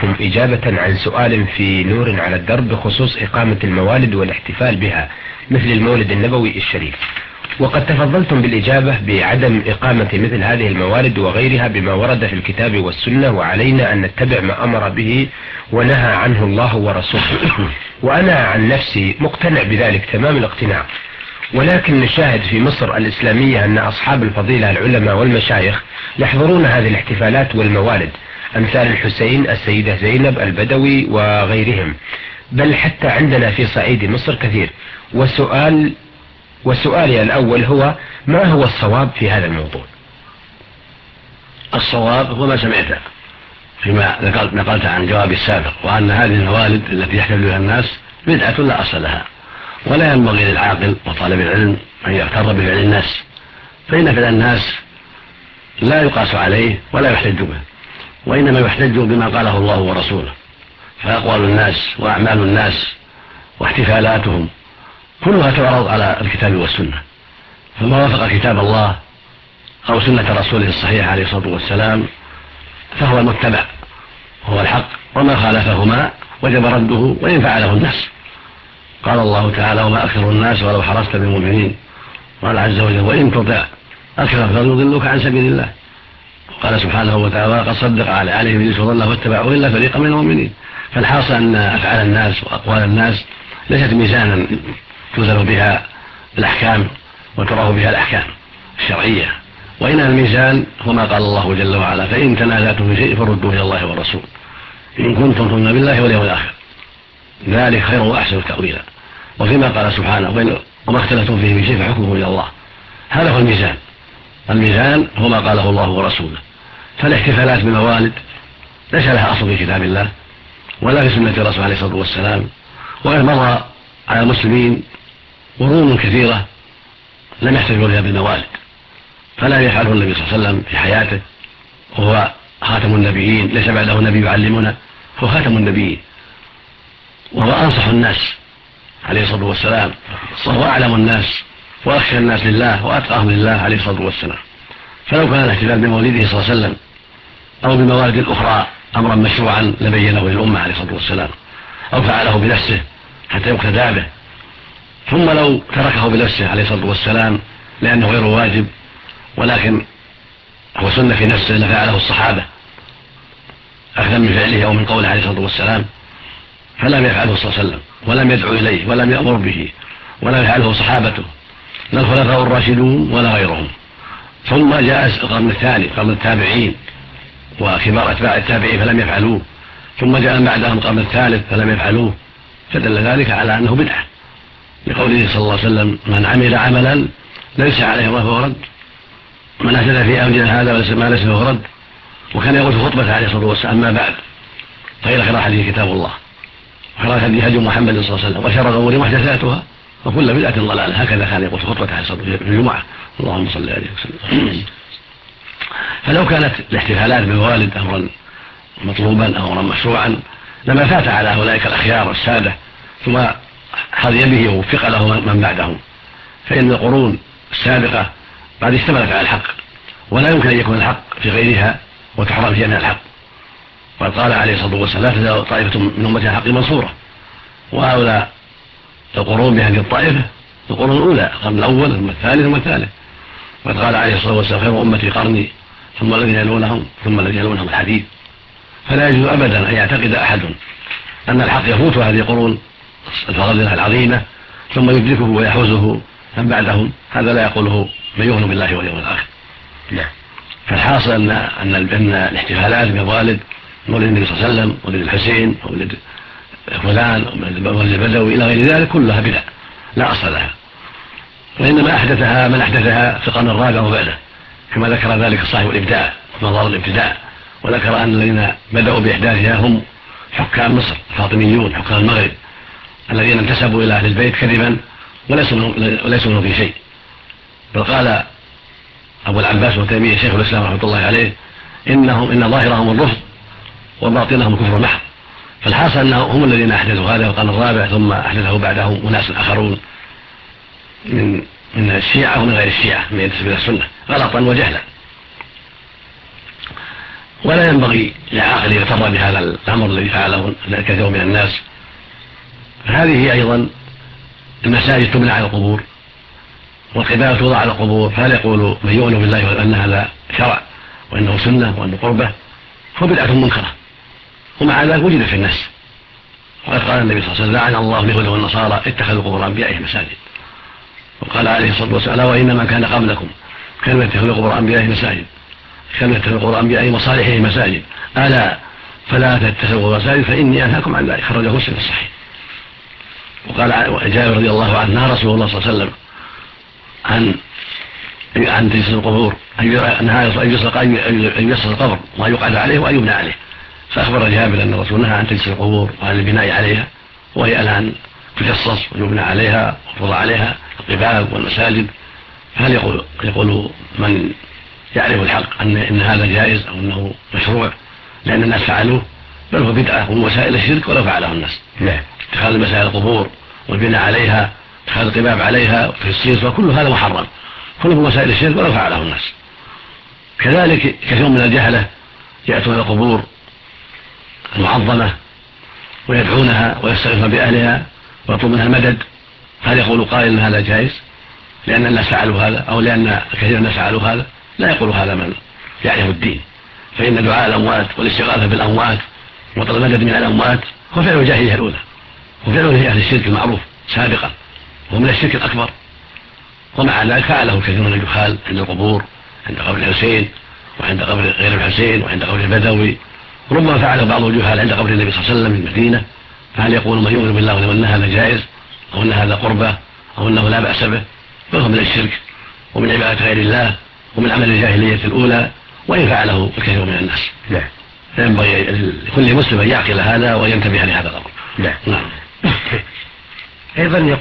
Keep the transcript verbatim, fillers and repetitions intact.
منكم إجابة عن سؤال في نور على الدرب بخصوص إقامة الموالد والاحتفال بها مثل المولد النبوي الشريف، وقد تفضلتم بالإجابة بعدم إقامة مثل هذه الموالد وغيرها بما ورد في الكتاب والسنة، وعلينا أن نتبع ما أمر به ونهى عنه الله ورسوله. وأنا عن نفسي مقتنع بذلك تمام الاقتناع، ولكن نشاهد في مصر الإسلامية أن أصحاب الفضيلة العلماء والمشايخ يحضرون هذه الاحتفالات والموالد، أمثال الحسين، السيدة زينب، البدوي وغيرهم، بل حتى عندنا في صعيد مصر كثير. وسؤال وسؤالي الأول هو: ما هو الصواب في هذا الموضوع؟ الصواب هو ما سمعته فيما نقلت عن جوابي السابق، وأن هذه الموالد التي يحتفل بها الناس بدعة لا أصل لها، ولا ينبغي للعاقل وطالب العلم أن يغتر بفعل الناس، فإن فعل الناس لا يقاس عليه ولا يحتج به، وإنما يحتج بما قاله الله ورسوله. فأقوال الناس وأعمال الناس واحتفالاتهم كلها تعرض على الكتاب والسنة، فما وافق كتاب الله أو سنة رسوله الصحيح عليه الصلاة والسلام فهو المتبع هو الحق، وما خالفهما وجب رده وإن فعله الناس. قال الله تعالى: وما أكثر الناس ولو حرصت بمؤمنين. قال عز وجل: وإن تطع أكثر فيضلوك عن سبيل الله. قال سبحانه وتعالى: قد صدق عليهم إذ الله واتبعوا إلا فريقا من المؤمنين. فالحاصل أن أفعال الناس وأقوال الناس ليست ميزانا توزن بها الأحكام وتراه بها الأحكام الشرعية، وإنما الميزان هو ما قال الله جل وعلا: فإن تنازعتم في شيء فردوه إلى الله والرسول إن كنتم تؤمنون بالله واليوم الآخر ذلك خير وأحسن تأويلا. وفيما قال سبحانه: وما اختلفتم فيه من شيء فحكمه إلى الله. هذا هو الميزان. الميزان هو ما قاله الله ورسوله. فالاحتفالات بالموالد ليس لها أصل في كتاب الله ولا في سنة الرسول عليه الصلاة والسلام، وقد مضى على المسلمين قرون كثيرة لم يحتفلوا بها بالموالد، فلا يفعله النبي صلى الله عليه وسلم في حياته، وهو خاتم النبيين، ليس بعده نبي يعلمنا، هو خاتم النبيين، وهو أنصح الناس عليه الصلاة والسلام، وهو أعلم الناس وأخشى الناس لله وأتقاهم لله عليه الصلاة والسلام. فلو كان الاحتفال بمولده صلى الله عليه وسلم أو بالموالد الأخرى أمرا مشروعا لبينه للأمة عليه الصلاة والسلام، أو فعله بنفسه حتى يقتدى به، ثم لو تركه بنفسه عليه الصلاة والسلام لأنه غير واجب ولكن هو سنة في نفسه لفعله الصحابة أخذا من فعله أو من قوله عليه الصلاة والسلام، فلم يفعله صلى الله عليه وسلم ولم يدعو إليه ولم يأمر به ولم يفعله صحابته لا الخلفاء الراشدون ولا غيرهم. ثم جاء القرن الثاني قرن التابعين وكبار أتباع التابعين فلم يفعلوه، ثم جاء بعدهم القرن الثالث فلم يفعلوه، فدل ذلك على أنه بدعة، لقوله صلى الله عليه وسلم: من عمل عملا ليس عليه الله فهو رد، من أحدث في أمرنا هذا ما ليس فهو رد. وكان يقول في خطبته عليه الصلاة والسلام: أما بعد فإن خير الحديث كتاب الله وخير الهدي هدي محمد صلى الله عليه وسلم وشر الأمور محدثاتها وكل بدعة ضلالة. هكذا كان يقول في خطبته عليه الصلاة والسلام في الجمعة. اللهم صل عليه وسلم. فلو كانت الاحتفالات بالموالد أمرا مطلوبا أو أمرا مشروعا لما فات على أولئك الأخيار والسادة، ثم حظي به ووفق له من بعدهم، فإن القرون السابقة قد اشتملت على الحق، ولا يمكن أن يكون الحق في غيرها وتحرم فيها من الحق. وقد قال عليه الصلاة والسلام: لا تزال طائفة من أمتي الحق منصورة. وهؤلاء القرون بهذه الطائفة القرون الأولى، القرن الأول ثم الثالث ثم الثالث. وقد قال عليه الصلاة والسلام: خير أمتي قرني ثم الذين يلونهم ثم الذين يلونهم الحديث. فلا يجوز أبدا أن يعتقد أحد أن الحق يفوت هذه القرون الفضيلة العظيمة ثم يدركه ويحوزه من بعدهم، هذا لا يقوله من يؤمن بالله واليوم الآخر. لا. فالحاصل أن أن الاحتفالات بموالد مولد النبي صلى الله عليه وسلم، مولد الحسين، مولد فلان، مولد البدوي إلى غير ذلك كلها بدع لا أصل لها، وإنما أحدثها من أحدثها في القرن الرابع وبعده، كما ذكر ذلك صاحب الإبداع مظاهر الابتداع، وذكر أن الذين بدأوا بإحداثها هم حكام مصر الفاطميون حكام المغرب الذين انتسبوا إلى أهل البيت كذبا وليسوا منهم في شيء. بل قال أبو العباس بن تيمية شيخ الإسلام رحمة الله عليه: إنهم إن ظاهرهم الرفض وباطنهم كفر محض. فالحاصل أنهم هم الذين أحدثوا هذا القرن الرابع، ثم أحدثه بعدهم أناس آخرون من من الشيعة ومن غير الشيعة من ينتسب إلى السنة غلطا وجهلا. ولا ينبغي لعاقل يغتر بهذا الأمر الذي فعله كثير من الناس. هذه أيضا المساجد تبنى على القبور والقباب توضع على القبور، فهل يقول من يؤمن بالله أن هذا شرع وأنه سنة وأنه قربة؟ هو بدعة منكرة، ومع ذلك وجد في الناس. وقد قال النبي صلى الله عليه وسلم لعن الله اليهود والنصارى اتخذوا قبور أنبيائهم مساجد. وقال عليه الصلاة والسلام وإنما كان قبلكم كانوا يتخذوا قبور أنبيائهم مساجد، كانوا يتخذوا قبور أنبيائهم وصالحهم مساجد، ألا فلا تتخذوا مساجد فإني أنهاكم عن ذلك. خرجه مسلم في الصحيح. وقال جابر رضي الله عنه نهى رسول الله صلى الله عليه وسلم عن عن تجسس القبور، أن يسرق أن يسرق القبر وأن يقعد عليه وأن يبنى عليه. فأخبر جابر أن الرسول نهى عن تجسس القبور وعن البناء عليها، وهي الآن تجسس ويبنى عليها وتوضع عليها القباب والمساجد. فهل يقول يقول من يعرف الحق أن إن هذا جائز أو أنه مشروع لأن الناس فعلوه؟ بل هو بدعة ومن وسائل الشرك ولو فعله الناس. نعم. اتخاذ مسائل القبور والبناء عليها، اتخاذ القباب عليها وتجسيس، وكل هذا محرم، كله من وسائل الشرك ولو فعله الناس. كذلك كثير من الجهلة يأتون إلى القبور المعظمة ويدعونها ويستغيثون بأهلها ويطلب منها المدد. هل يقول قائل أن هذا جائز لأن الناس فعلوا هذا أو لأن كثير من الناس فعلوا هذا؟ لا يقول هذا من يعرف الدين، فإن دعاء الأموات والاستغاثة بالأموات وطلب المدد من الأموات هو فعل الجاهلية الأولى، وفعل أهل الشرك المعروف سابقا، ومن الشرك الأكبر. ومع ذلك فعله كثير من الجهال عند القبور، عند قبر الحسين وعند قبر غير الحسين وعند قبر البدوي، ربما فعله بعض الجهال عند قبر النبي صلى الله عليه وسلم في المدينة. فهل يقول من يؤمن بالله أن هذا جائز أو أن هذا قربة أو أنه لا بأس به؟ فهو من الشرك ومن عبادة غير الله ومن عمل الجاهلية الأولى، وإن فعله الكثير من الناس. نعم. فينبغي لكل مسلم أن يعقل هذا وينتبه لهذا الأمر. نعم. نعم. أيضا